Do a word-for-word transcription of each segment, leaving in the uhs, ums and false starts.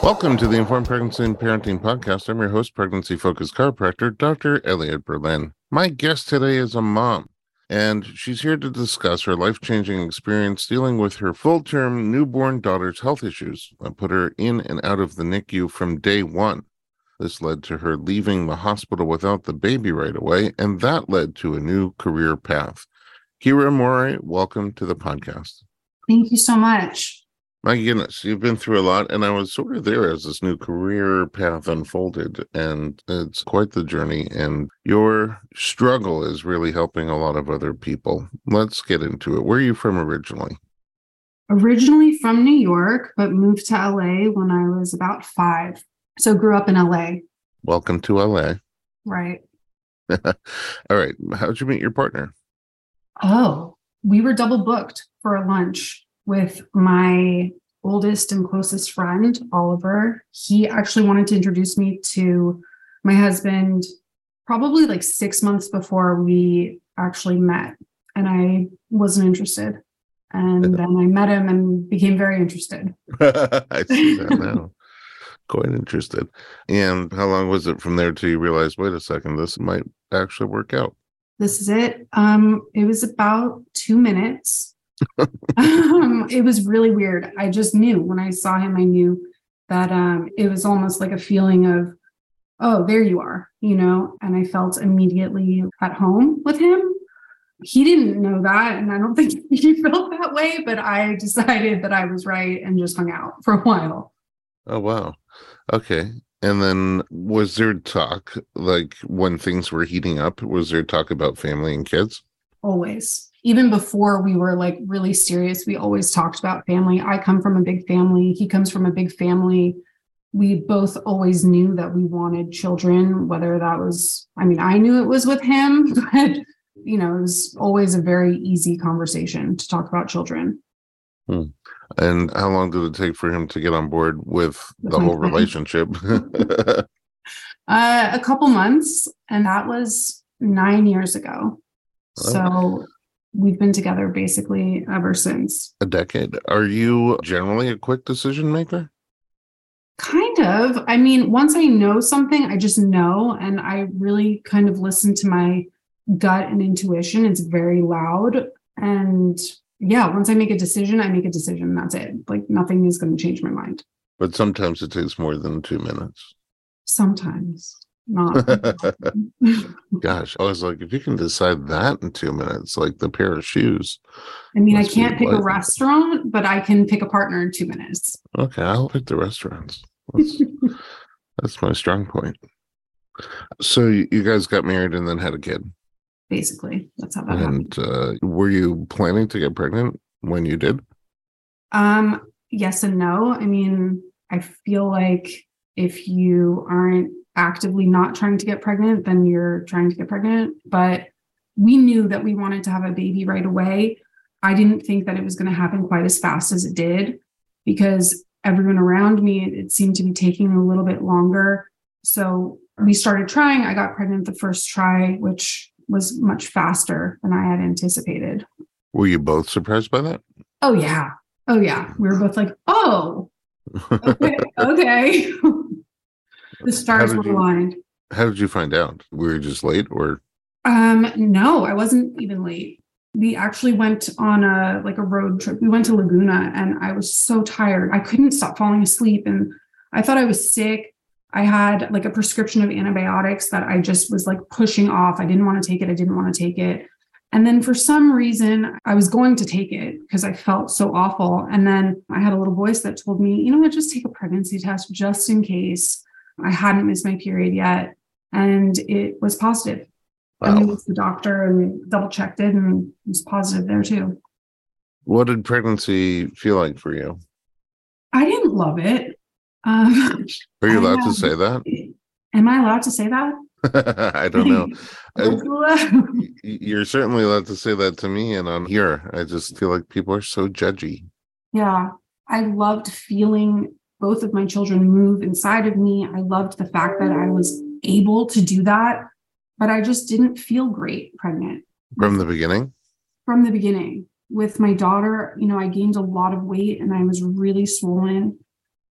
Welcome to the Informed Pregnancy and Parenting Podcast. I'm your host, pregnancy-focused chiropractor, Doctor Elliot Berlin. My guest today is a mom, and she's here to discuss her life-changing experience dealing with her full-term newborn daughter's health issues that put her in and out of the N I C U from day one. This led to her leaving the hospital without the baby right away, and that led to a new career path. Kira Morey, welcome to the podcast. Thank you so much. My goodness, you've been through a lot, and I was sort of there as this new career path unfolded, and it's quite the journey, and your struggle is really helping a lot of other people. Let's get into it. Where are you from originally? Originally from New York, but moved to L A when I was about five. So grew up in L A. Welcome to L A. Right. All right. How'd you meet your partner? Oh, we were double booked for a lunch with my oldest and closest friend, Oliver. He actually wanted to introduce me to my husband probably like six months before we actually met. And I wasn't interested. And then I met him and became very interested. I see that now. Quite interested. And how long was it from there till you realized, wait a second, this might actually work out? This is it. Um, it was about two minutes. um, it was really weird. I just knew when I saw him, I knew that um, it was almost like a feeling of, oh, there you are, you know, and I felt immediately at home with him. He didn't know that, and I don't think he felt that way, but I decided that I was right and just hung out for a while. Oh, wow. Okay. And then was there talk, like when things were heating up, was there talk about family and kids? Always. Even before we were like really serious, we always talked about family. I come from a big family. He comes from a big family. We both always knew that we wanted children, whether that was, I mean, I knew it was with him, but, you know, it was always a very easy conversation to talk about children. Hmm. And how long did it take for him to get on board with the whole relationship? uh, a couple months, and that was nine years ago. Oh. So we've been together basically ever since. A decade. Are you generally a quick decision maker? Kind of. I mean, once I know something, I just know, and I really kind of listen to my gut and intuition. It's very loud. And yeah, once I make a decision, I make a decision. That's it. Like nothing is going to change my mind. But sometimes it takes more than two minutes. Sometimes. Not. Gosh, I was like, if you can decide that in two minutes, like the pair of shoes. I mean, I can't pick a restaurant, but I can pick a partner in two minutes. Okay, I'll pick the restaurants. That's, that's my strong point. So you guys got married and then had a kid? Basically, that's how that and, happened. And uh, were you planning to get pregnant when you did? Um, yes and no. I mean, I feel like if you aren't actively not trying to get pregnant, then you're trying to get pregnant. But we knew that we wanted to have a baby right away. I didn't think that it was going to happen quite as fast as it did because everyone around me, it seemed to be taking a little bit longer. So we started trying. I got pregnant the first try, which was much faster than I had anticipated. Were you both surprised by that? Oh, yeah. Oh, yeah. We were both like, oh, okay. okay. The stars were aligned. How did you find out? Were you just late or? Um, no, I wasn't even late. We actually went on a like a road trip. We went to Laguna and I was so tired. I couldn't stop falling asleep and I thought I was sick. I had like a prescription of antibiotics that I just was like pushing off. I didn't want to take it. I didn't want to take it. And then for some reason, I was going to take it because I felt so awful. And then I had a little voice that told me, you know what, just take a pregnancy test just in case. I hadn't missed my period yet, and it was positive. Wow. And we went to the doctor and double checked it, and it was positive there too. What did pregnancy feel like for you? I didn't love it. Um, Are you allowed to say that? Am I allowed to say that? I don't know. I, you're certainly allowed to say that to me and on here. I just feel like people are so judgy. Yeah, I loved feeling both of my children move inside of me. I loved the fact that I was able to do that, but I just didn't feel great pregnant. From the beginning? From the beginning. With my daughter, you know, I gained a lot of weight and I was really swollen.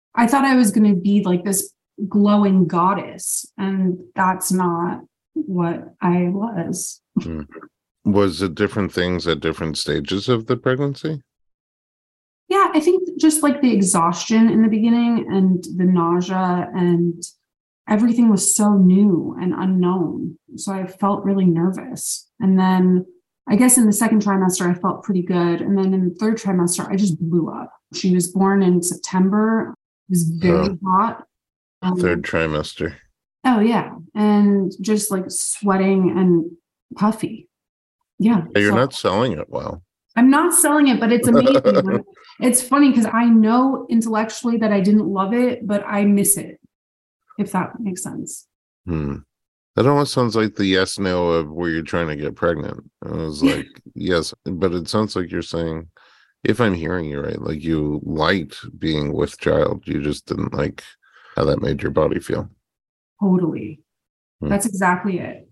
I thought I was going to be like this glowing goddess, and that's not what I was. Mm. Was it different things at different stages of the pregnancy? Yeah, I think just like the exhaustion in the beginning and the nausea, and everything was so new and unknown. So I felt really nervous. And then I guess in the second trimester, I felt pretty good. And then in the third trimester, I just blew up. She was born in September. It was very Oh, hot. Um, third trimester. oh, yeah. And just like sweating and puffy. Yeah. Yeah, you're So not selling it well. I'm not selling it, but it's amazing. It's funny because I know intellectually that I didn't love it, but I miss it, if that makes sense. Hmm. That almost sounds like the yes no of where you're trying to get pregnant. I was like, yes, but it sounds like you're saying, if I'm hearing you right, like you liked being with child, you just didn't like how that made your body feel. Totally. Hmm. That's exactly it.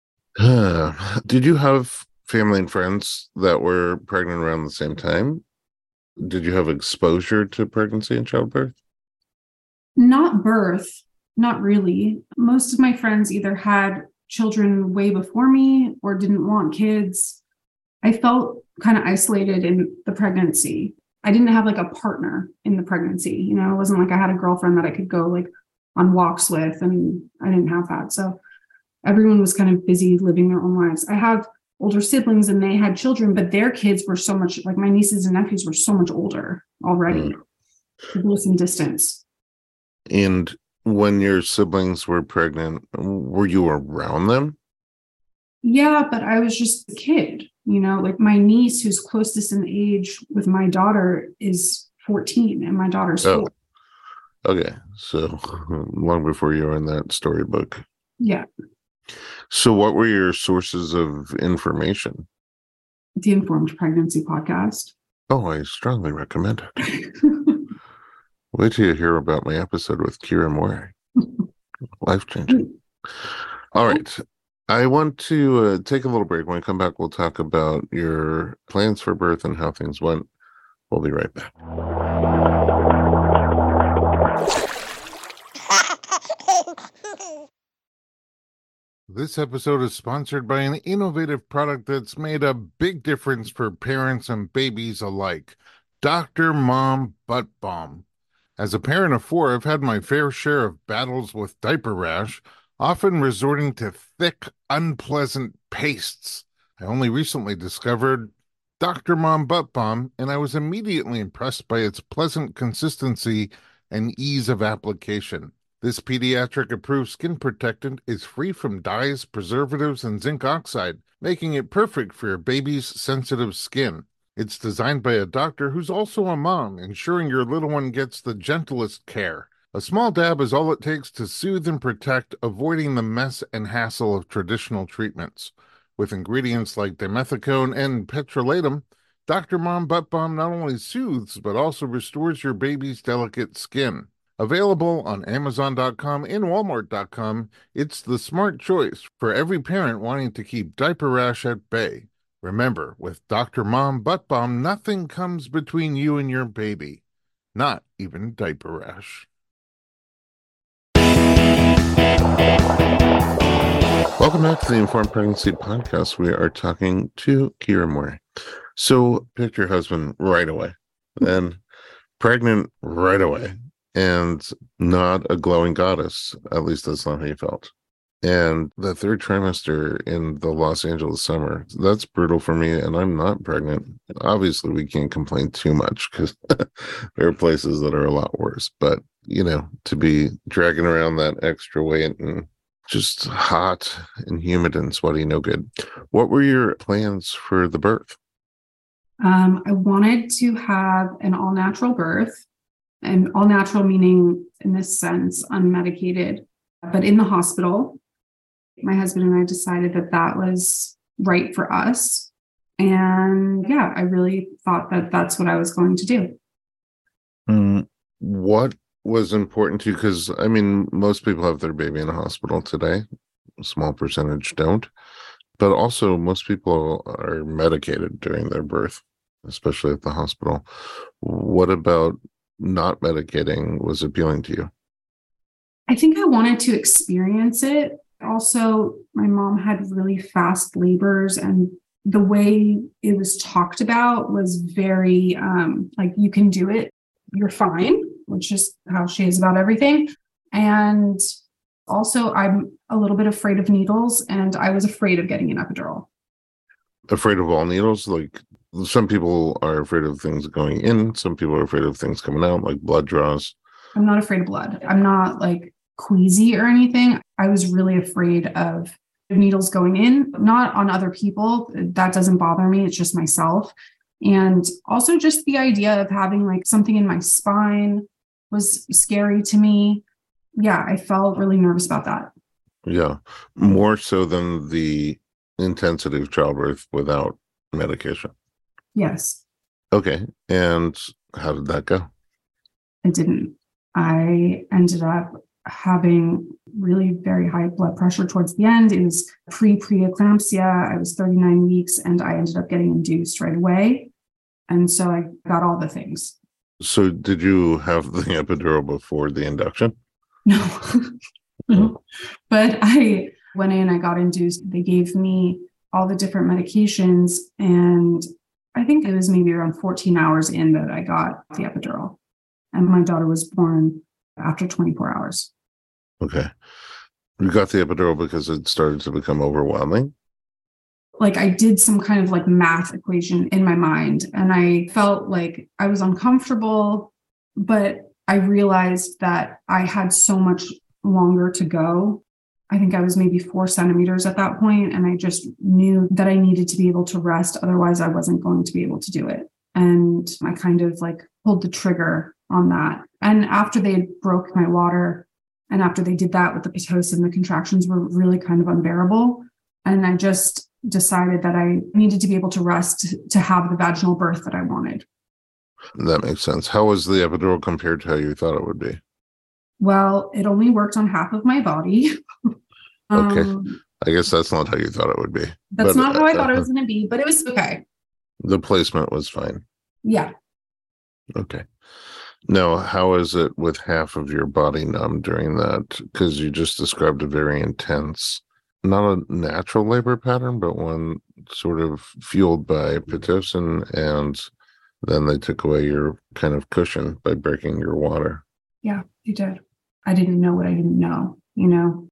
Did you have family and friends that were pregnant around the same time? Did you have exposure to pregnancy and childbirth? Not birth, not really. Most of my friends either had children way before me or didn't want kids. I felt kind of isolated in the pregnancy. I didn't have like a partner in the pregnancy. You know, it wasn't like I had a girlfriend that I could go like on walks with, and I didn't have that. So everyone was kind of busy living their own lives. I have older siblings and they had children, but their kids were so much like my nieces and nephews were so much older already. Mm. There was some distance. And when your siblings were pregnant, were you around them? Yeah, but I was just a kid, you know, like my niece who's closest in age with my daughter is fourteen and my daughter's oh. four. Okay. So long before you were in that storybook. Yeah. So what were your sources of information? The Informed Pregnancy podcast. Oh, I strongly recommend it. Wait till you hear about my episode with Kira Moore. Life-changing. All right. I want to uh, take a little break. When we come back, we'll talk about your plans for birth and how things went. We'll be right back. This episode is sponsored by an innovative product that's made a big difference for parents and babies alike. Doctor Mom Butt Balm. As a parent of four, I've had my fair share of battles with diaper rash, often resorting to thick, unpleasant pastes. I only recently discovered Doctor Mom Butt Balm, and I was immediately impressed by its pleasant consistency and ease of application. This pediatric-approved skin protectant is free from dyes, preservatives, and zinc oxide, making it perfect for your baby's sensitive skin. It's designed by a doctor who's also a mom, ensuring your little one gets the gentlest care. A small dab is all it takes to soothe and protect, avoiding the mess and hassle of traditional treatments. With ingredients like dimethicone and petrolatum, Doctor Mom Butt Balm not only soothes, but also restores your baby's delicate skin. Available on Amazon dot com and Walmart dot com, it's the smart choice for every parent wanting to keep diaper rash at bay. Remember, with Doctor Mom Butt Balm, nothing comes between you and your baby, not even diaper rash. Welcome back to the Informed Pregnancy Podcast. We are talking to Kira Moore. So, picked your husband right away, then pregnant right away, and not a glowing goddess. At least that's not how you felt. And the third trimester in the Los Angeles summer, that's brutal for me, and I'm not pregnant. Obviously, we can't complain too much because there are places that are a lot worse. But, you know, to be dragging around that extra weight and just hot and humid and sweaty, no good. What were your plans for the birth? Um, I wanted to have an all-natural birth, and all-natural meaning, in this sense, unmedicated, but in the hospital. My husband and I decided that that was right for us. And yeah, I really thought that that's what I was going to do. Mm, what was important to you? Because, I mean, most people have their baby in a hospital today. A small percentage don't. But also, most people are medicated during their birth, especially at the hospital. What about not medicating was appealing to you? I think I wanted to experience it. Also, my mom had really fast labors, and the way it was talked about was very um, like, you can do it, you're fine, which is how she is about everything. And also, I'm a little bit afraid of needles, and I was afraid of getting an epidural. Afraid of all needles? Like, some people are afraid of things going in, some people are afraid of things coming out, like blood draws. I'm not afraid of blood. I'm not like queasy or anything. I was really afraid of needles going in, not on other people. That doesn't bother me. It's just myself. And also just the idea of having like something in my spine was scary to me. Yeah, I felt really nervous about that. Yeah, more so than the intensity of childbirth without medication. Yes. Okay. And how did that go? I didn't. I ended up having really very high blood pressure towards the end. It was pre-preeclampsia. I was thirty-nine weeks and I ended up getting induced right away. And so I got all the things. So did you have the epidural before the induction? No. No. But I went in, I got induced. They gave me all the different medications. And I think it was maybe around fourteen hours in that I got the epidural. And my daughter was born after twenty-four hours. Okay. You got the epidural because it started to become overwhelming? Like, I did some kind of like math equation in my mind, and I felt like I was uncomfortable, but I realized that I had so much longer to go. I think I was maybe four centimeters at that point, and I just knew that I needed to be able to rest. Otherwise, I wasn't going to be able to do it. And I kind of like pulled the trigger on that. And after they broke my water, and after they did that with the Pitocin, the contractions were really kind of unbearable. And I just decided that I needed to be able to rest to have the vaginal birth that I wanted. That makes sense. How was the epidural compared to how you thought it would be? Well, it only worked on half of my body. Okay. um, I guess that's not how you thought it would be. that's but, not how I uh, thought it was going to be, but it was okay. The placement was fine. Yeah. Okay. Now, how is it with half of your body numb during that? Because you just described a very intense, not a natural labor pattern, but one sort of fueled by Pitocin, and then they took away your kind of cushion by breaking your water. Yeah, you did. I didn't know what I didn't know, you know?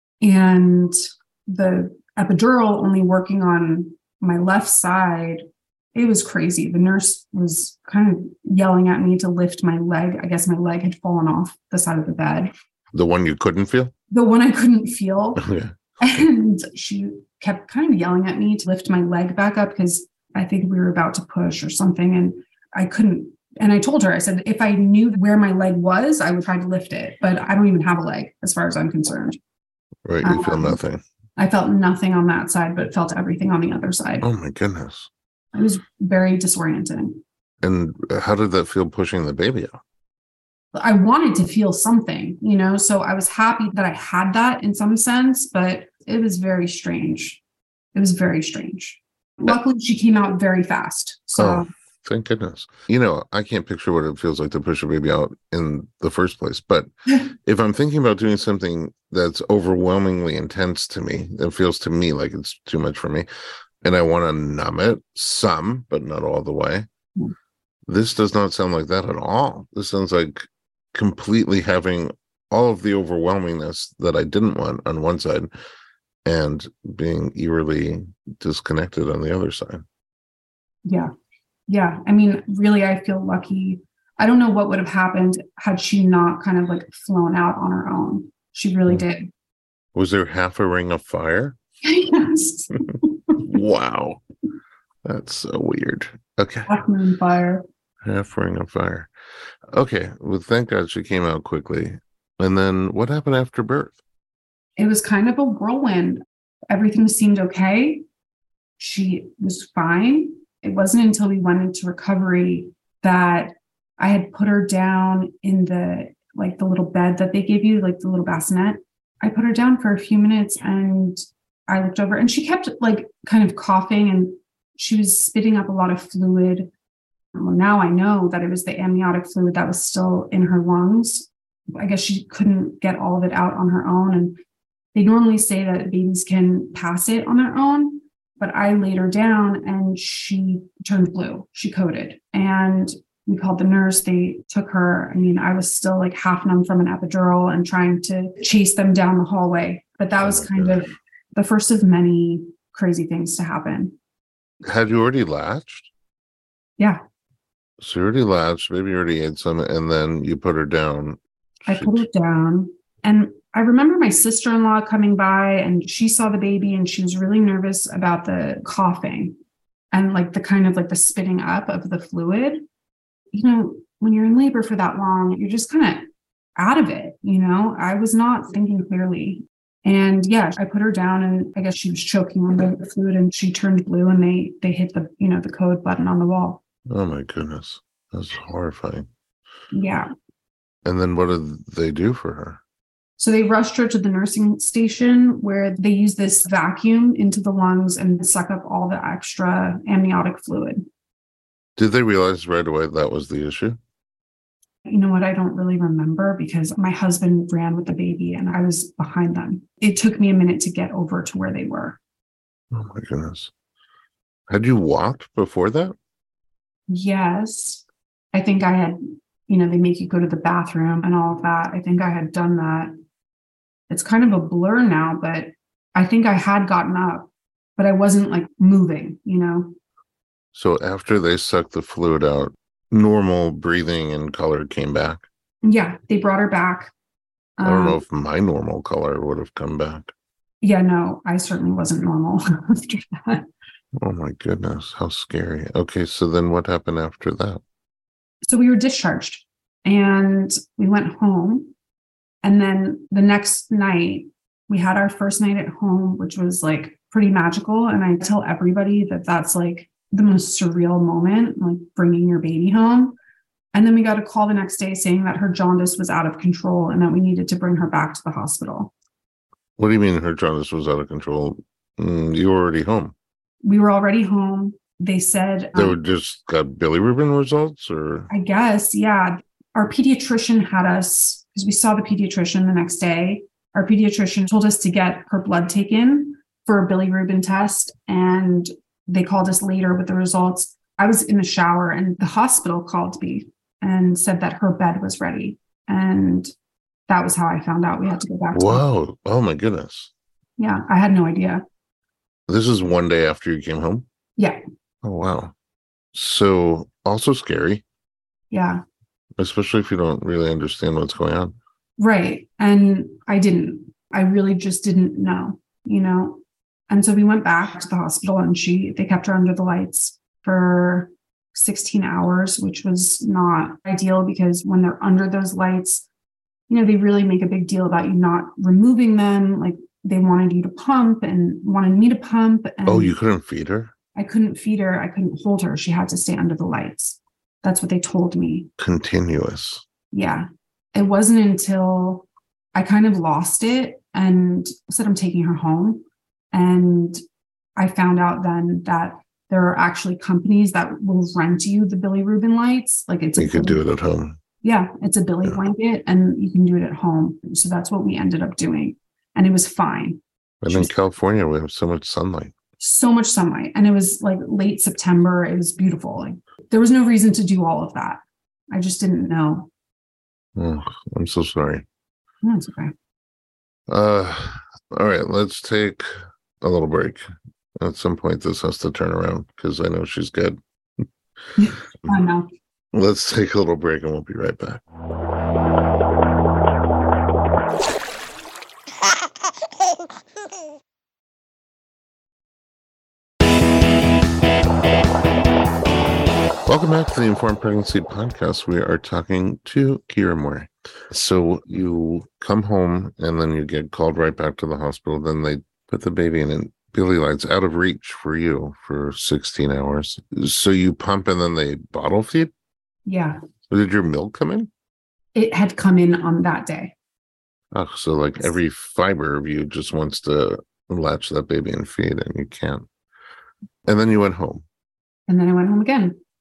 And the epidural only working on my left side, it was crazy. The nurse was kind of yelling at me to lift my leg. I guess my leg had fallen off the side of the bed. The one you couldn't feel? The one I couldn't feel. Yeah. And she kept kind of yelling at me to lift my leg back up because I think we were about to push or something. And I couldn't. And I told her, I said, if I knew where my leg was, I would try to lift it. But I don't even have a leg as far as I'm concerned. Right. You um, feel nothing. I felt nothing on that side, but felt everything on the other side. Oh, my goodness. It was very disorienting. And how did that feel pushing the baby out? I wanted to feel something, you know, so I was happy that I had that in some sense, but it was very strange. It was very strange. Luckily, she came out very fast. So, oh, thank goodness. You know, I can't picture what it feels like to push a baby out in the first place. But if I'm thinking about doing something that's overwhelmingly intense to me, it feels to me like it's too much for me, and I want to numb it some, but not all the way. Mm. This does not sound like that at all. This sounds like completely having all of the overwhelmingness that I didn't want on one side and being eerily disconnected on the other side. Yeah. Yeah. I mean, really, I feel lucky. I don't know what would have happened had she not kind of like flown out on her own. She really did. Was there half a ring of fire? Yes. Wow. That's so weird. Okay. Half moon fire. Half ring of fire. Okay. Well, thank God she came out quickly. And then what happened after birth? It was kind of a whirlwind. Everything seemed okay. She was fine. It wasn't until we went into recovery that I had put her down in the, like the little bed that they give you, like the little bassinet. I put her down for a few minutes and I looked over and she kept like kind of coughing and she was spitting up a lot of fluid. Well, now I know that it was the amniotic fluid that was still in her lungs. I guess she couldn't get all of it out on her own. And they normally say that babies can pass it on their own, but I laid her down and she turned blue. She coded. And we called the nurse. They took her. I mean, I was still like half numb from an epidural and trying to chase them down the hallway. But that was kind of the first of many crazy things to happen. Had you already latched? Yeah. So you already latched, maybe you already ate some, and then you put her down. I put her down. And I remember my sister-in-law coming by and she saw the baby and she was really nervous about the coughing and like the kind of like the spitting up of the fluid. You know, when you're in labor for that long, you're just kind of out of it. You know, I was not thinking clearly. And yeah, I put her down and I guess she was choking on the fluid and she turned blue and they, they hit the, you know, the code button on the wall. Oh my goodness. That's horrifying. Yeah. And then what did they do for her? So they rushed her to the nursing station where they use this vacuum into the lungs and suck up all the extra amniotic fluid. Did they realize right away that was the issue? You know what? I don't really remember because my husband ran with the baby and I was behind them. It took me a minute to get over to where they were. Oh my goodness. Had you walked before that? Yes. I think I had, you know, they make you go to the bathroom and all of that. I think I had done that. It's kind of a blur now, but I think I had gotten up, but I wasn't like moving, you know? So after they sucked the fluid out, normal breathing and color came back? Yeah, they brought her back. I don't um, know if my normal color would have come back. Yeah, no, I certainly wasn't normal after that. Oh my goodness, how scary. Okay, so then what happened after that? So we were discharged and we went home. And then the next night, we had our first night at home, which was like pretty magical. And I tell everybody that that's like the most surreal moment, like bringing your baby home. And then we got a call the next day saying that her jaundice was out of control and that we needed to bring her back to the hospital. What do you mean her jaundice was out of control? Mm, you were already home. We were already home. They said they um, were just got bilirubin results, or I guess, yeah. Our pediatrician had us, because we saw the pediatrician the next day. Our pediatrician told us to get her blood taken for a bilirubin test, and they called us later with the results. I was in the shower, and the hospital called me and said that her bed was ready, and that was how I found out we had to go back. To Whoa! Oh my goodness! Yeah, I had no idea. This is one day after you came home? Yeah. Oh, wow. So also scary. Yeah. Especially if you don't really understand what's going on. Right. And I didn't. I really just didn't know, you know. And so we went back to the hospital and she, they kept her under the lights for sixteen hours, which was not ideal because when they're under those lights, you know, they really make a big deal about you not removing them. Like, they wanted you to pump and wanted me to pump. And oh, you couldn't feed her? I couldn't feed her. I couldn't hold her. She had to stay under the lights. That's what they told me. Continuous. Yeah. It wasn't until I kind of lost it and said, I'm taking her home. And I found out then that there are actually companies that will rent you the bilirubin lights. Like it's you a could do it at home. Yeah. It's a Billy yeah. blanket and you can do it at home. So that's what we ended up doing. And it was fine. And in California, we have so much sunlight. So much sunlight. And it was like late September. It was beautiful. Like there was no reason to do all of that. I just didn't know. Oh, I'm so sorry. No, it's okay. Uh, all right, let's take a little break. At some point, this has to turn around because I know she's good. I know. Let's take a little break and we'll be right back. Welcome back to the Informed Pregnancy Podcast. We are talking to Kira Moore. So you come home and then you get called right back to the hospital. Then they put the baby in and Billy lights out of reach for you for sixteen hours. So you pump and then they bottle feed? Yeah. So did your milk come in? It had come in on that day. Oh, so like every fiber of you just wants to latch that baby and feed and you can't. And then you went home. And then I went home again.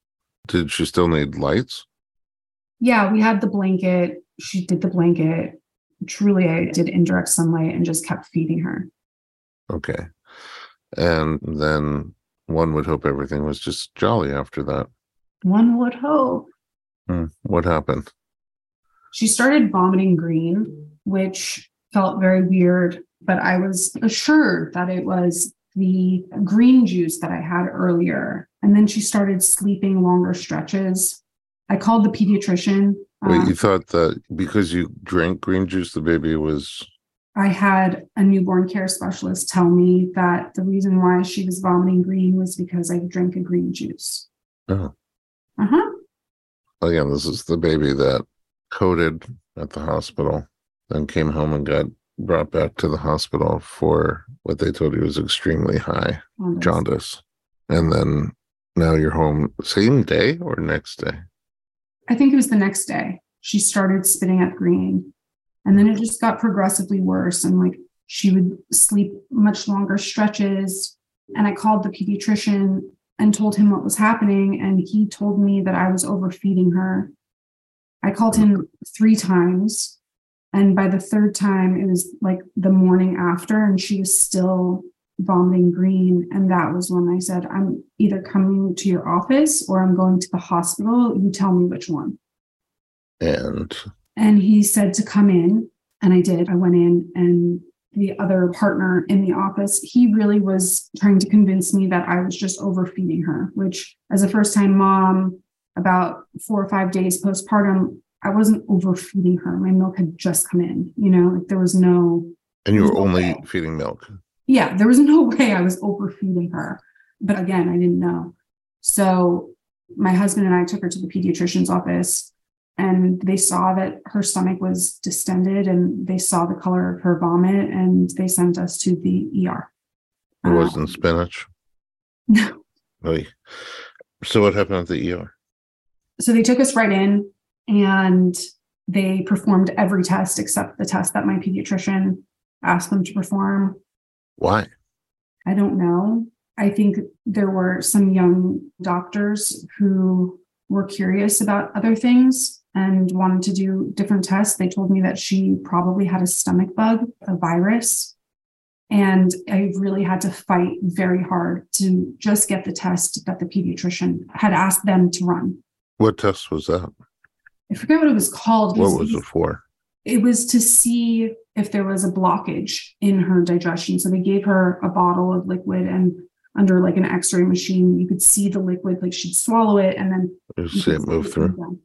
Did she still need lights? Yeah, we had the blanket. She did the blanket. Truly, I did indirect sunlight and just kept feeding her. Okay. And then one would hope everything was just jolly after that. One would hope. Hmm. What happened? She started vomiting green, which felt very weird, but I was assured that it was the green juice that I had earlier. And then she started sleeping longer stretches. I called the pediatrician. Wait, Um, you thought that because you drank green juice, the baby was... I had a newborn care specialist tell me that the reason why she was vomiting green was because I drank a green juice. Oh. Uh-huh. Again, this is the baby that coded at the hospital, then came home and got brought back to the hospital for what they told you was extremely high Jaundice. jaundice. And then now you're home same day or next day? I think it was the next day. She started spitting up green. And then it just got progressively worse. And like she would sleep much longer stretches. And I called the pediatrician and told him what was happening. And he told me that I was overfeeding her. I called him three times. And by the third time, it was like the morning after, and she was still vomiting green. And that was when I said, I'm either coming to your office or I'm going to the hospital. You tell me which one. And And he said to come in, and I did. I went in, and the other partner in the office, he really was trying to convince me that I was just overfeeding her, which as a first-time mom, about four or five days postpartum, I wasn't overfeeding her. My milk had just come in, you know, like there was no... And you were no only way. feeding milk? Yeah, there was no way I was overfeeding her. But again, I didn't know. So my husband and I took her to the pediatrician's office, and they saw that her stomach was distended, and they saw the color of her vomit, and they sent us to the E R. It wasn't Um, spinach? No. Really? So what happened at the E R? So they took us right in, and they performed every test except the test that my pediatrician asked them to perform. Why? I don't know. I think there were some young doctors who were curious about other things and wanted to do different tests. They told me that she probably had a stomach bug, a virus. And I really had to fight very hard to just get the test that the pediatrician had asked them to run. What test was that? I forget what it was called. What was it for? It was to see if there was a blockage in her digestion. So they gave her a bottle of liquid, and under like an x-ray machine, you could see the liquid, like she'd swallow it and then You you see could it move come through. down.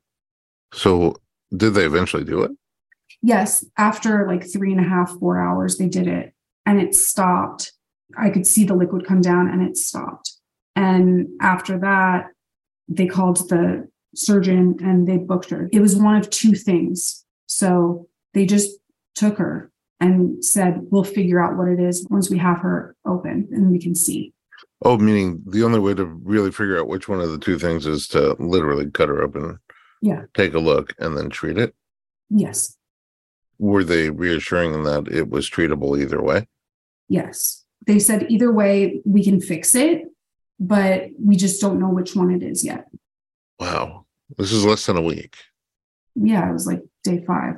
So did they eventually do it? Yes. After like three and a half, four hours, they did it, and it stopped. I could see the liquid come down, and it stopped. And after that, they called the surgeon and they booked her. It was one of two things. So they just took her and said, we'll figure out what it is once we have her open and we can see. Oh, meaning the only way to really figure out which one of the two things is to literally cut her open, Yeah. take a look, and then treat it? Yes. Were they reassuring that it was treatable either way? Yes. They said either way, we can fix it, but we just don't know which one it is yet. Wow. This is less than a week. Yeah, it was like day five.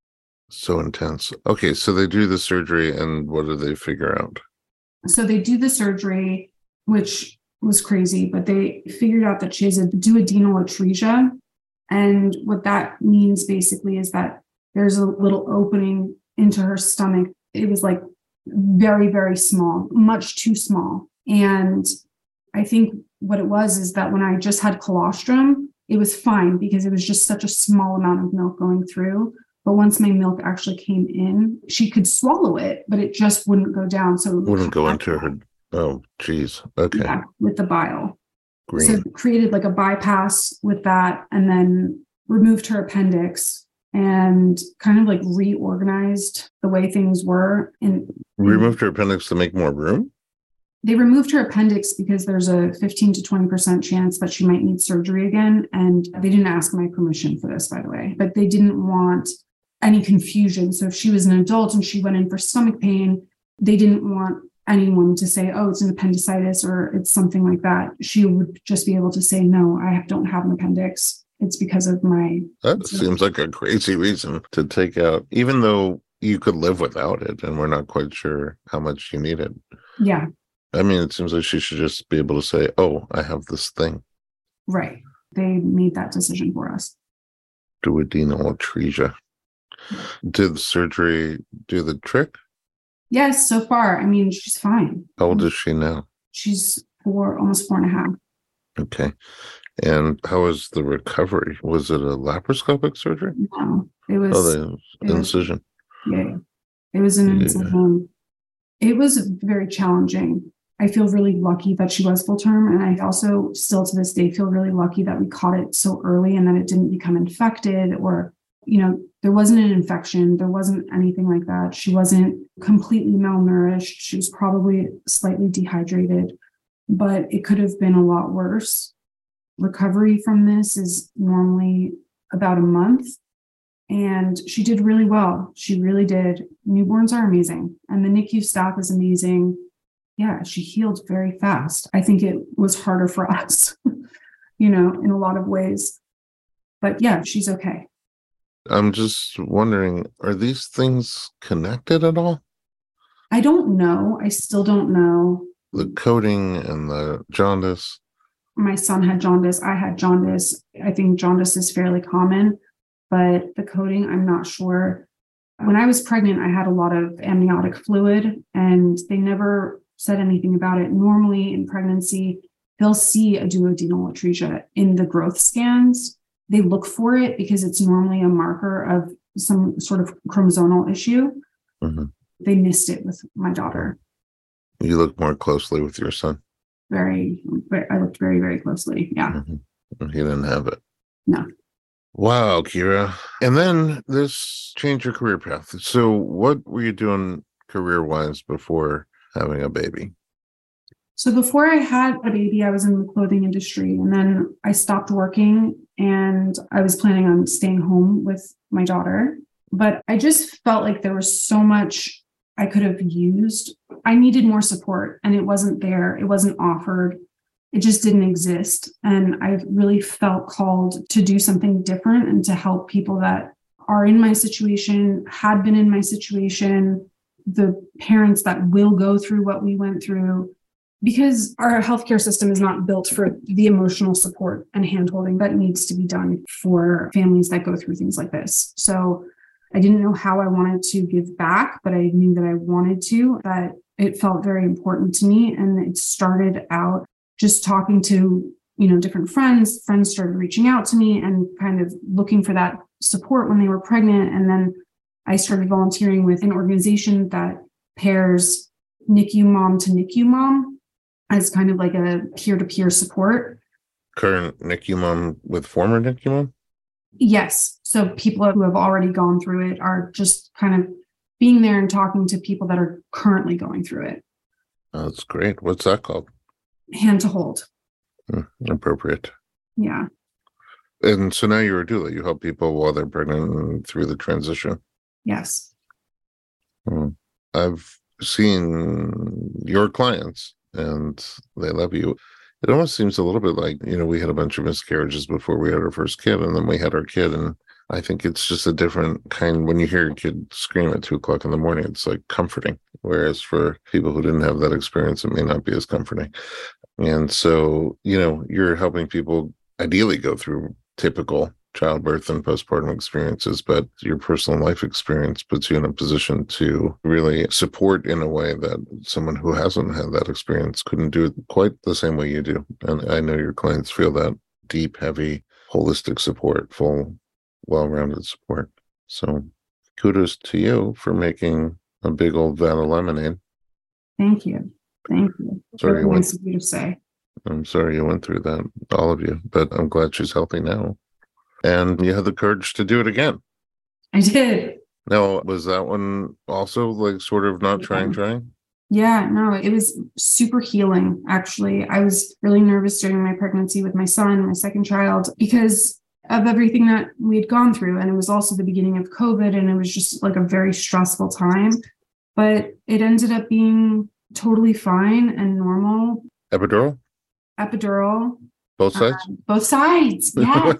So intense. Okay, so they do the surgery, and what do they figure out? So they do the surgery, which was crazy, but they figured out that she has a duodenal atresia. And what that means basically is that there's a little opening into her stomach. It was like very, very small, much too small. And I think what it was is that when I just had colostrum, it was fine because it was just such a small amount of milk going through. But once my milk actually came in, she could swallow it, but it just wouldn't go down. So it Wouldn't go into her. Oh, geez. Okay. Yeah, with the bile. Green. So it created like a bypass with that, and then removed her appendix and kind of like reorganized the way things were. And Removed her appendix to make more room? They removed her appendix because there's a fifteen to twenty percent chance that she might need surgery again. And they didn't ask my permission for this, by the way, but they didn't want any confusion. So if she was an adult and she went in for stomach pain, they didn't want anyone to say, oh, it's an appendicitis or it's something like that. She would just be able to say, no, I don't have an appendix. It's because of my... That seems like a crazy reason to take out, even though you could live without it and we're not quite sure how much you need it. Yeah. I mean, it seems like she should just be able to say, oh, I have this thing. Right. They made that decision for us. Duodenal atresia. Did the surgery do the trick? Yes, so far. I mean, she's fine. How old is she now? She's four, almost four and a half. Okay. And how was the recovery? Was it a laparoscopic surgery? No, it was... Oh, the incision. Was, yeah, it was an yeah. incision. It was very challenging. I feel really lucky that she was full term. And I also still to this day feel really lucky that we caught it so early and that it didn't become infected or, you know, there wasn't an infection. There wasn't anything like that. She wasn't completely malnourished. She was probably slightly dehydrated, but it could have been a lot worse. Recovery from this is normally about a month. And she did really well. She really did. Newborns are amazing. And the N I C U staff is amazing. Yeah, she healed very fast. I think it was harder for us, you know, in a lot of ways. But yeah, she's okay. I'm just wondering, are these things connected at all? I don't know. I still don't know. The coating and the jaundice. My son had jaundice. I had jaundice. I think jaundice is fairly common, but the coating, I'm not sure. When I was pregnant, I had a lot of amniotic fluid and they never said anything about it. Normally in pregnancy, they'll see a duodenal atresia in the growth scans. They look for it because it's normally a marker of some sort of chromosomal issue. Mm-hmm. They missed it with my daughter. You look more closely with your son. Very, very I looked very, very closely. Yeah. Mm-hmm. He didn't have it. No. Wow, Kira. And then this changed your career path. So what were you doing career-wise before having a baby? So before I had a baby, I was in the clothing industry and then I stopped working and I was planning on staying home with my daughter. But I just felt like there was so much I could have used. I needed more support and it wasn't there. It wasn't offered. It just didn't exist. And I really felt called to do something different and to help people that are in my situation, had been in my situation, the parents that will go through what we went through, because our healthcare system is not built for the emotional support and handholding that needs to be done for families that go through things like this. So I didn't know how I wanted to give back, but I knew that I wanted to, that it felt very important to me. And it started out just talking to, you know, different friends. Friends started reaching out to me and kind of looking for that support when they were pregnant. And then I started volunteering with an organization that pairs N I C U mom to N I C U mom as kind of like a peer-to-peer support. Current N I C U mom with former N I C U mom? Yes. So people who have already gone through it are just kind of being there and talking to people that are currently going through it. Oh, that's great. What's that called? Hand to hold. Mm, appropriate. Yeah. And so now you're a doula. You help people while they're pregnant and through the transition. Yes. Mm. I've seen your clients and they love you. It almost seems a little bit like, you know, we had a bunch of miscarriages before we had our first kid, and then we had our kid. And I think it's just a different kind. When you hear a kid scream at two o'clock in the morning, it's like comforting. Whereas for people who didn't have that experience, it may not be as comforting. And so, you know, you're helping people ideally go through typical childbirth and postpartum experiences, but your personal life experience puts you in a position to really support in a way that someone who hasn't had that experience couldn't do it quite the same way you do. And I know your clients feel that deep, heavy, holistic support, full, well-rounded support. So kudos to you for making a big old vat of lemonade. Thank you. Thank you. Sorry, Very nice of you to say. I'm sorry you went through that, all of you, but I'm glad she's healthy now. And you had the courage to do it again. I did. Now, was that one also like sort of not trying, trying? Yeah, no, it was super healing, actually. I was really nervous during my pregnancy with my son, my second child, because of everything that we had gone through. And it was also the beginning of COVID, and it was just like a very stressful time. But it ended up being totally fine and normal. Epidural? Epidural. Both sides? Um, both sides, yes.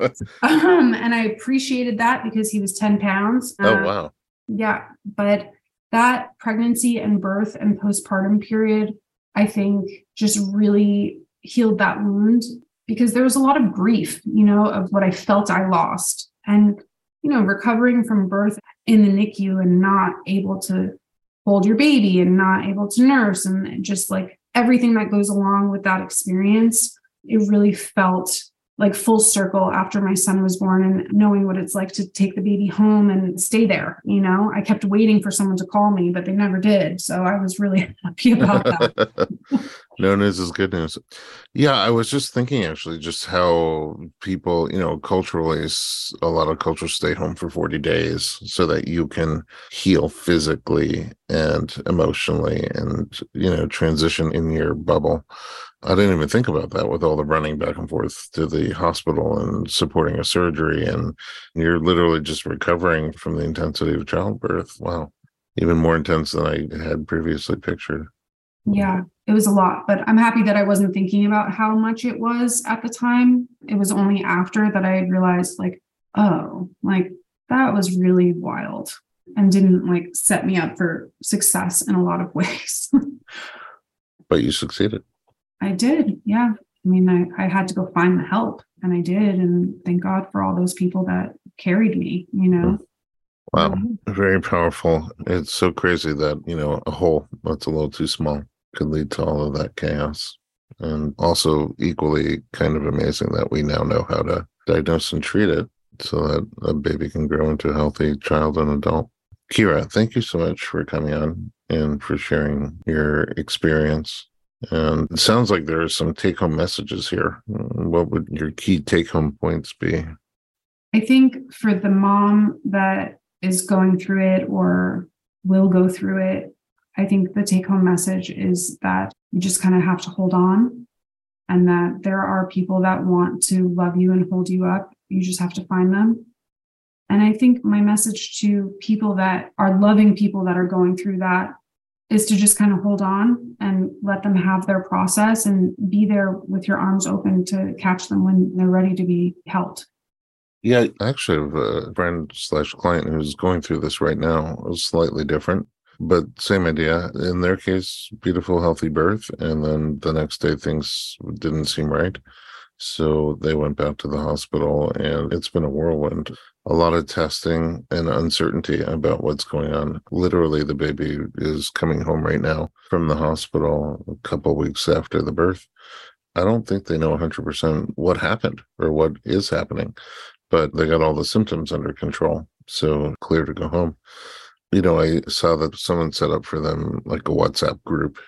um, and I appreciated that because he was ten pounds. Oh, Um, wow. Yeah, but that pregnancy and birth and postpartum period, I think, just really healed that wound because there was a lot of grief, you know, of what I felt I lost. And, you know, recovering from birth in the N I C U and not able to hold your baby and not able to nurse and just like everything that goes along with that experience, it really felt like full circle after my son was born and knowing what it's like to take the baby home and stay there. You know, I kept waiting for someone to call me, but they never did. So I was really happy about that. No news is good news. Yeah, I was just thinking actually just how people, you know, culturally, a lot of cultures stay home for forty days so that you can heal physically and emotionally and, you know, transition in your bubble. I didn't even think about that with all the running back and forth to the hospital and supporting a surgery. And you're literally just recovering from the intensity of childbirth. Wow. Even more intense than I had previously pictured. Yeah, it was a lot, but I'm happy that I wasn't thinking about how much it was at the time. It was only after that I realized like, oh, like that was really wild and didn't like set me up for success in a lot of ways. But you succeeded. I did. Yeah. I mean, I, I had to go find the help and I did. And thank God for all those people that carried me, you know? Wow. Mm-hmm. Very powerful. It's so crazy that, you know, a hole that's a little too small could lead to all of that chaos. And also equally kind of amazing that we now know how to diagnose and treat it so that a baby can grow into a healthy child and adult. Kira, thank you so much for coming on and for sharing your experience. And it sounds like there are some take-home messages here. What would your key take-home points be? I think for the mom that is going through it or will go through it, I think the take-home message is that you just kind of have to hold on and that there are people that want to love you and hold you up. You just have to find them. And I think my message to people that are loving people that are going through that is to just kind of hold on and let them have their process and be there with your arms open to catch them when they're ready to be helped. Yeah, I actually have a friend slash client who's going through this right now. It was slightly different, but same idea. In their case, beautiful, healthy birth. And then the next day, things didn't seem right. So they went back to the hospital and it's been a whirlwind. A lot of testing and uncertainty about what's going on. Literally, the baby is coming home right now from the hospital a couple of weeks after the birth. I don't think they know one hundred percent what happened or what is happening, but they got all the symptoms under control. So clear to go home. You know, I saw that someone set up for them like a WhatsApp group,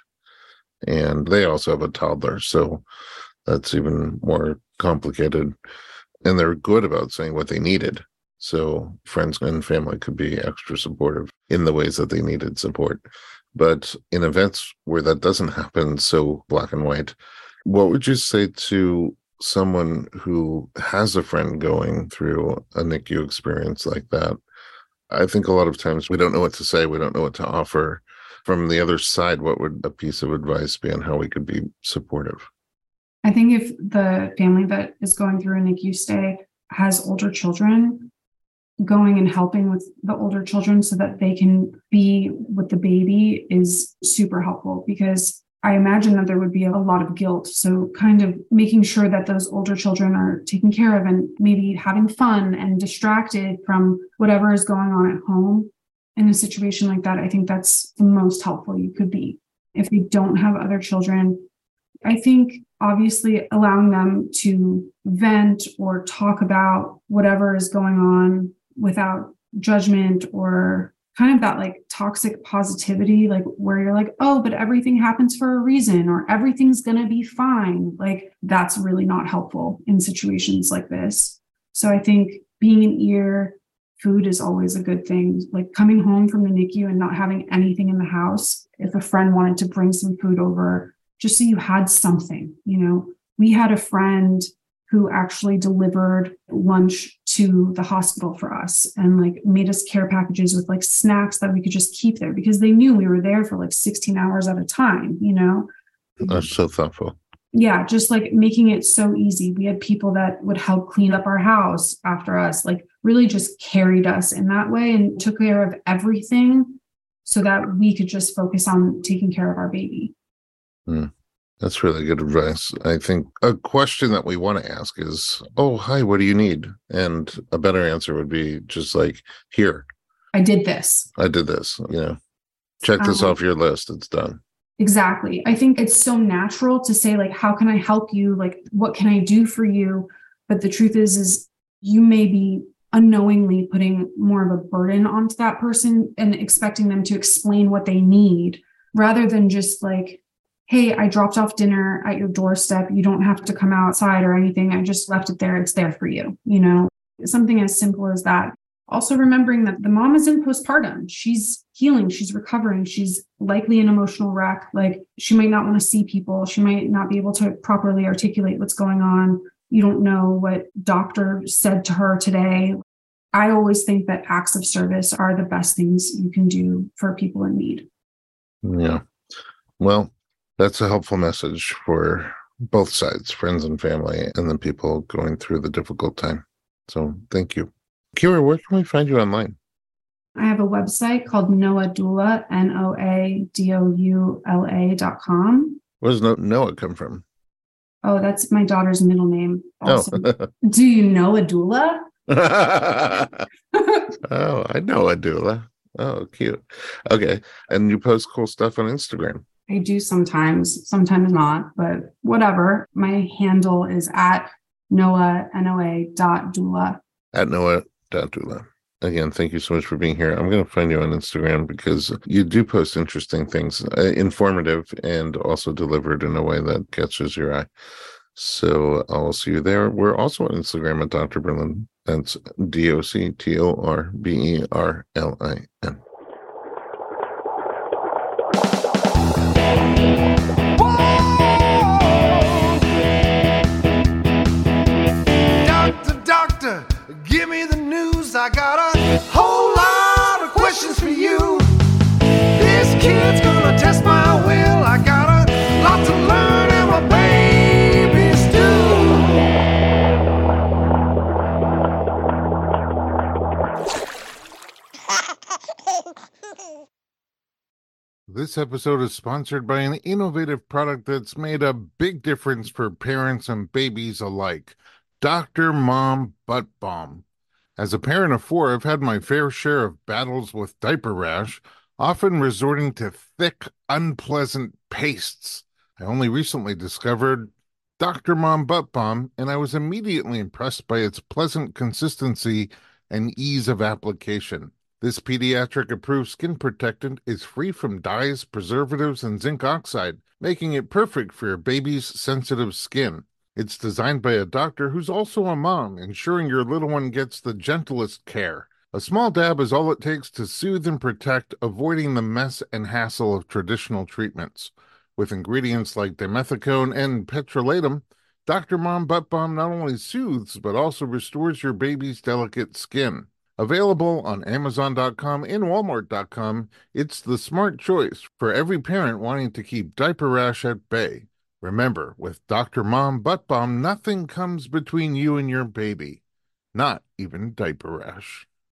and they also have a toddler. So that's even more complicated. And they're good about saying what they needed. So friends and family could be extra supportive in the ways that they needed support. But in events where that doesn't happen so black and white, what would you say to someone who has a friend going through a N I C U experience like that? I think a lot of times we don't know what to say. We don't know what to offer. From the other side, what would a piece of advice be on how we could be supportive? I think if the family that is going through a N I C U stay has older children, going and helping with the older children so that they can be with the baby is super helpful, because I imagine that there would be a lot of guilt. So kind of making sure that those older children are taken care of and maybe having fun and distracted from whatever is going on at home. In a situation like that, I think that's the most helpful you could be. If they don't have other children, I think obviously allowing them to vent or talk about whatever is going on without judgment or kind of that like toxic positivity, like where you're like, oh, but everything happens for a reason or everything's going to be fine. Like that's really not helpful in situations like this. So I think being an ear, food is always a good thing. Like coming home from the N I C U and not having anything in the house. If a friend wanted to bring some food over, just so you had something, you know, we had a friend who actually delivered lunch to the hospital for us and like made us care packages with like snacks that we could just keep there because they knew we were there for like sixteen hours at a time, you know? That's so thoughtful. Yeah, just like making it so easy. We had people that would help clean up our house after us, like really just carried us in that way and took care of everything so that we could just focus on taking care of our baby. Mm, that's really good advice. I think a question that we want to ask is, oh, hi, what do you need? And a better answer would be just like, here. I did this. I did this, you know, check this um, off your list. It's done. Exactly. I think it's so natural to say, like, how can I help you? Like, what can I do for you? But the truth is, is you may be unknowingly putting more of a burden onto that person and expecting them to explain what they need rather than just like, hey, I dropped off dinner at your doorstep. You don't have to come outside or anything. I just left it there. It's there for you. You know, something as simple as that. Also remembering that the mom is in postpartum. She's healing. She's recovering. She's likely an emotional wreck. Like she might not want to see people. She might not be able to properly articulate what's going on. You don't know what doctor said to her today. I always think that acts of service are the best things you can do for people in need. Yeah. Well, that's a helpful message for both sides, friends and family, and then people going through the difficult time. So thank you. Kira, where can we find you online? I have a website called Noah Doula, N O A D O U L A dot com. Where does Noah come from? Oh, that's my daughter's middle name. Also. Oh. Do you know a doula? Oh, I know a doula. Oh, cute. Okay. And you post cool stuff on Instagram. I do sometimes, sometimes not, but whatever. My handle is at Noah, N O A dot doula. At Noah dot doula. Again, thank you so much for being here. I'm going to find you on Instagram because you do post interesting things, uh, informative and also delivered in a way that catches your eye. So I'll see you there. We're also on Instagram at Doctor Berlin. That's D O C T O R B E R L I N. Doctor, doctor, give me the news. I got a whole lot of questions for you. This kid's gonna test my will. I got a lot to learn, and my baby's due. This episode is sponsored by an innovative product that's made a big difference for parents and babies alike. Doctor Mom Butt Balm. As a parent of four, I've had my fair share of battles with diaper rash, often resorting to thick, unpleasant pastes. I only recently discovered Doctor Mom Butt Balm, and I was immediately impressed by its pleasant consistency and ease of application. This pediatric-approved skin protectant is free from dyes, preservatives, and zinc oxide, making it perfect for your baby's sensitive skin. It's designed by a doctor who's also a mom, ensuring your little one gets the gentlest care. A small dab is all it takes to soothe and protect, avoiding the mess and hassle of traditional treatments. With ingredients like dimethicone and petrolatum, Doctor Mom Butt Balm not only soothes, but also restores your baby's delicate skin. Available on Amazon dot com and Walmart dot com, it's the smart choice for every parent wanting to keep diaper rash at bay. Remember, with Doctor Mom Butt Balm, nothing comes between you and your baby, not even diaper rash.